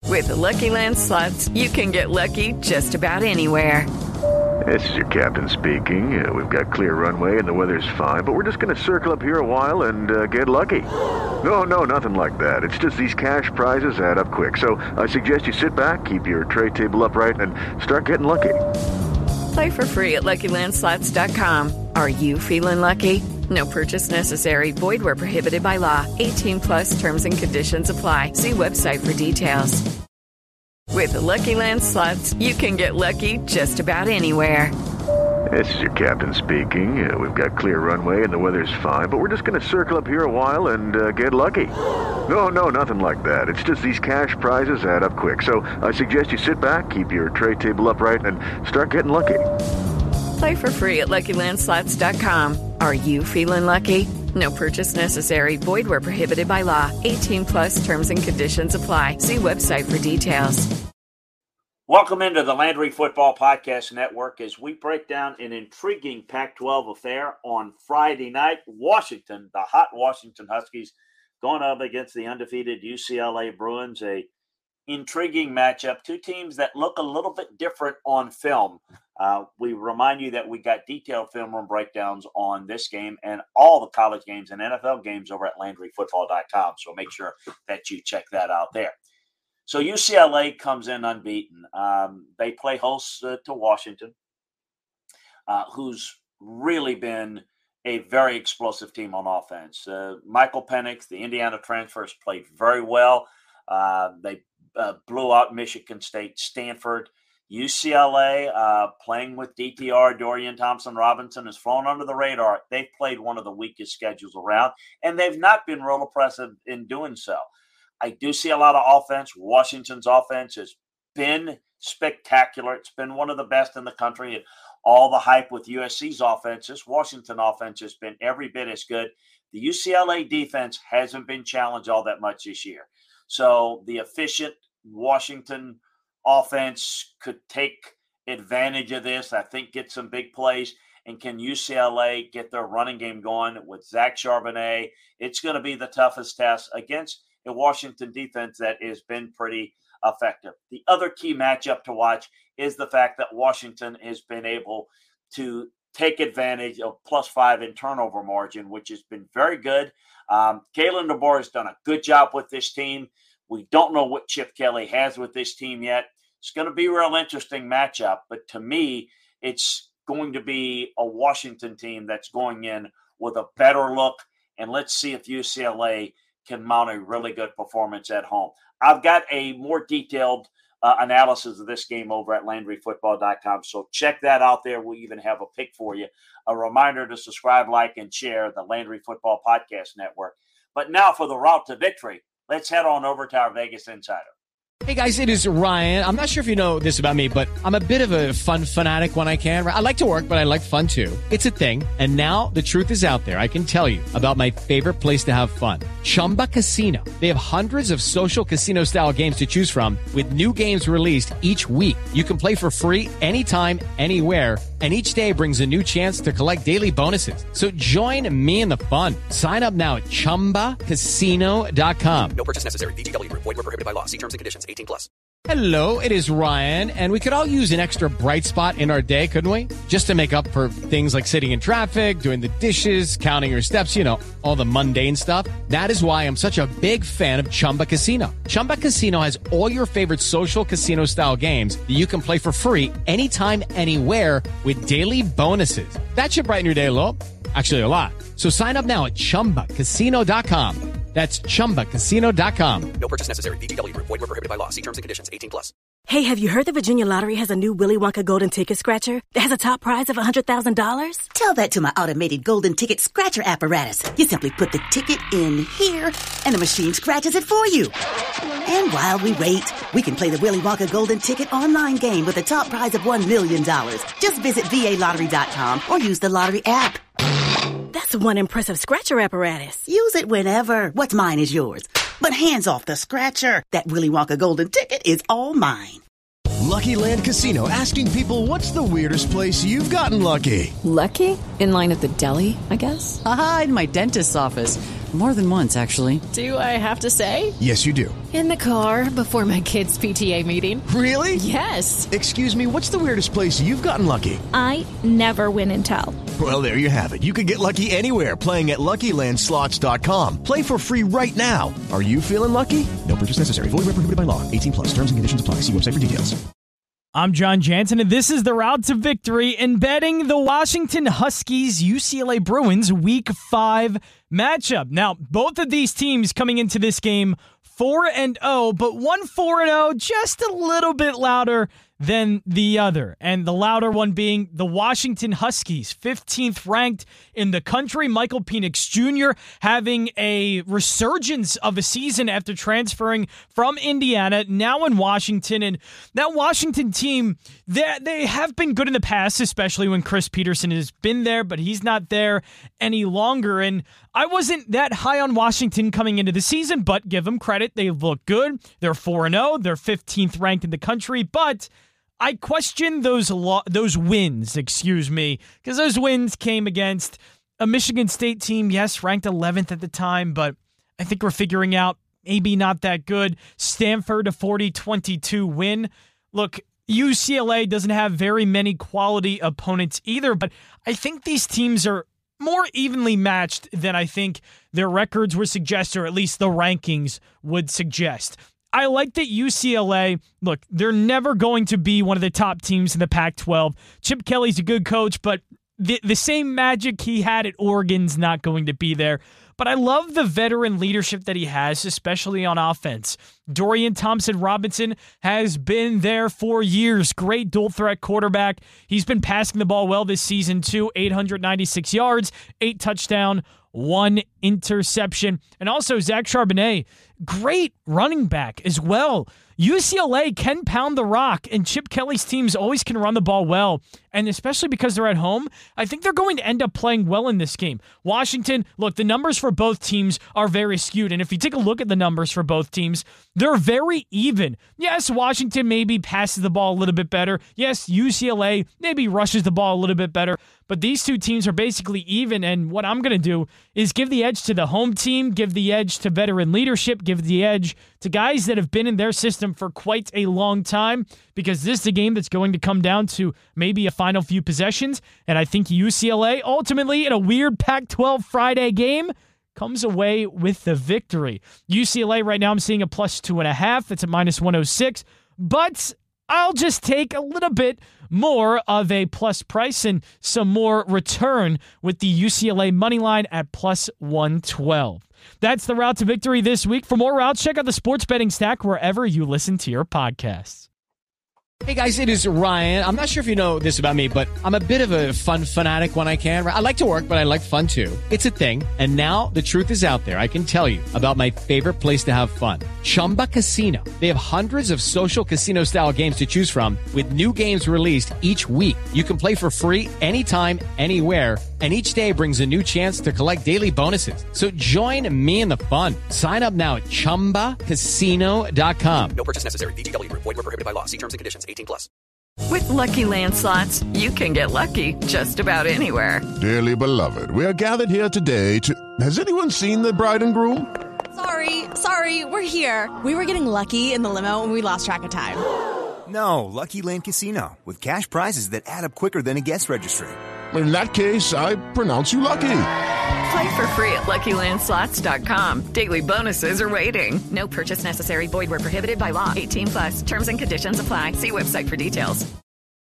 With the Lucky Land Slots, you can get lucky just about anywhere. This is your captain speaking. We've got clear runway and the weather's fine, but we're just going to circle up here a while and get lucky. No, nothing like that. It's just these cash prizes add up quick. So I suggest you sit back, keep your tray table upright, and start getting lucky. Play for free at LuckyLandSlots.com. Are you feeling lucky? No purchase necessary. Void where prohibited by law. 18 plus terms and conditions apply. See website for details. With the Lucky Land Slots, you can get lucky just about anywhere. This is your captain speaking. We've got clear runway and the weather's fine, but we're just going to circle up here a while and get lucky. No, nothing like that. It's just these cash prizes add up quick. So I suggest you sit back, keep your tray table upright, and start getting lucky. Play for free at LuckyLandSlots.com. Are you feeling lucky? No purchase necessary. Void where prohibited by law. 18 plus terms and conditions apply. See website for details. Welcome into the Landry Football Podcast Network as we break down an intriguing Pac-12 affair on Friday night. Washington, the hot Washington Huskies, going up against the undefeated UCLA Bruins. A intriguing matchup. Two teams that look a little bit different on film. We remind you that we got detailed film room breakdowns on this game and all the college games and NFL games over at LandryFootball.com. So make sure that you check that out there. So UCLA comes in unbeaten. They play host to Washington, who's really been a very explosive team on offense. Michael Penix, the Indiana transfers, played very well. They blew out Michigan State, Stanford. UCLA, playing with DTR, Dorian Thompson-Robinson, has flown under the radar. They've played one of the weakest schedules around, and they've not been real impressive in doing so. I do see a lot of offense. Washington's offense has been spectacular. It's been one of the best in the country. And all the hype with USC's offenses, Washington offense has been every bit as good. The UCLA defense hasn't been challenged all that much this year. So the efficient Washington offense could take advantage of this, I think get some big plays. And can UCLA get their running game going with Zach Charbonnet? It's going to be the toughest test against a Washington defense that has been pretty effective. The other key matchup to watch is the fact that Washington has been able to take advantage of +5 in turnover margin, which has been very good. Kalen DeBoer has done a good job with this team. We don't know what Chip Kelly has with this team yet. It's going to be a real interesting matchup, but to me, it's going to be a Washington team that's going in with a better look, and let's see if UCLA can mount a really good performance at home. I've got a more detailed analysis of this game over at LandryFootball.com, so check that out there. We'll even have a pick for you. A reminder to subscribe, like, and share the Landry Football Podcast Network. But now for the route to victory, let's head on over to our Vegas Insider. Hey guys, it is Ryan. I'm not sure if you know this about me, but I'm a bit of a fun fanatic when I can. I like to work, but I like fun too. It's a thing. And now the truth is out there. I can tell you about my favorite place to have fun. Chumba Casino. They have hundreds of social casino style games to choose from with new games released each week. You can play for free anytime, anywhere. And each day brings a new chance to collect daily bonuses. So join me in the fun. Sign up now at ChumbaCasino.com. No purchase necessary. VGW Group. Void where prohibited by law. See terms and conditions. 18 plus. Hello, it is Ryan, and we could all use an extra bright spot in our day, couldn't we? Just to make up for things like sitting in traffic, doing the dishes, counting your steps, you know, all the mundane stuff. That is why I'm such a big fan of Chumba Casino. Chumba Casino has all your favorite social casino-style games that you can play for free anytime, anywhere with daily bonuses. That should brighten your day a little. Actually, a lot. So sign up now at ChumbaCasino.com. That's ChumbaCasino.com. No purchase necessary. VGW Group. Void where prohibited by law. See terms and conditions. 18 plus. Hey, have you heard the Virginia Lottery has a new Willy Wonka Golden Ticket Scratcher that has a top prize of $100,000? Tell that to my automated Golden Ticket Scratcher apparatus. You simply put the ticket in here, and the machine scratches it for you. And while we wait, we can play the Willy Wonka Golden Ticket online game with a top prize of $1 million. Just visit VALottery.com or use the lottery app. That's one impressive scratcher apparatus. Use it whenever. What's mine is yours. But hands off the scratcher. That Willy Wonka Golden Ticket is all mine. Lucky Land Casino, asking people, what's the weirdest place you've gotten lucky? Lucky? In line at the deli, I guess? Aha, in my dentist's office. More than once, actually. Do I have to say? Yes, you do. In the car before my kids' PTA meeting. Really? Yes. Excuse me, what's the weirdest place you've gotten lucky? I never win and tell. Well, there you have it. You can get lucky anywhere, playing at LuckyLandSlots.com. Play for free right now. Are you feeling lucky? No purchase necessary. Void where prohibited by law. 18 plus. Terms and conditions apply. See website for details. I'm John Jansen, and this is the Route to Victory in betting the Washington Huskies UCLA Bruins Week 5 matchup. Now, both of these teams coming into this game 4-0, but one 4-0 just a little bit louder than the other. And the louder one being the Washington Huskies, 15th ranked in the country. Michael Penix Jr. having a resurgence of a season after transferring from Indiana, now in Washington. And that Washington team, they have been good in the past, especially when Chris Peterson has been there, but he's not there any longer. And I wasn't that high on Washington coming into the season, but give them credit. They look good. They're 4-0. They're 15th ranked in the country, but I question those wins, because those wins came against a Michigan State team, yes, ranked 11th at the time, but I think we're figuring out maybe not that good. Stanford, a 40-22 win. Look, UCLA doesn't have very many quality opponents either, but I think these teams are more evenly matched than I think their records would suggest, or at least the rankings would suggest. I like that UCLA, look, they're never going to be one of the top teams in the Pac-12. Chip Kelly's a good coach, but the same magic he had at Oregon's not going to be there. But I love the veteran leadership that he has, especially on offense. Dorian Thompson-Robinson has been there for years. Great dual-threat quarterback. He's been passing the ball well this season, too. 896 yards, 8 touchdowns, 1 interception. And also Zach Charbonnet, great running back as well. UCLA can pound the rock, and Chip Kelly's teams always can run the ball well. And especially because they're at home, I think they're going to end up playing well in this game. Washington, look, the numbers for both teams are very skewed. And if you take a look at the numbers for both teams, they're very even. Yes, Washington maybe passes the ball a little bit better. Yes, UCLA maybe rushes the ball a little bit better. But these two teams are basically even, and what I'm going to do is give the edge to the home team, give the edge to veteran leadership, give the edge to guys that have been in their system for quite a long time, because this is a game that's going to come down to maybe a final few possessions, and I think UCLA, ultimately, in a weird Pac-12 Friday game, comes away with the victory. UCLA right now I'm seeing a plus 2.5. It's a minus 106, but I'll just take a little bit more of a plus price and some more return with the UCLA money line at plus 112. That's the Route to Victory this week. For more routes, check out the Sports Betting Stack wherever you listen to your podcasts. Hey guys, it is Ryan. I'm not sure if you know this about me, but I'm a bit of a fun fanatic when I can. I like to work, but I like fun too. It's a thing. And now the truth is out there. I can tell you about my favorite place to have fun. Chumba Casino. They have hundreds of social casino style games to choose from with new games released each week. You can play for free anytime, anywhere. And each day brings a new chance to collect daily bonuses. So join me in the fun. Sign up now at ChumbaCasino.com. No purchase necessary. VGW Group. Void where prohibited by law. See terms and conditions. 18 plus. With Lucky Land Slots, you can get lucky just about anywhere. Dearly beloved, we are gathered here today to... Has anyone seen the bride and groom? Sorry, we're here. We were getting lucky in the limo and we lost track of time. No, Lucky Land Casino, with cash prizes that add up quicker than a guest registry. In that case, I pronounce you lucky. Play for free at LuckyLandSlots.com. Daily bonuses are waiting. No purchase necessary. Void where prohibited by law. 18 plus. Terms and conditions apply. See website for details.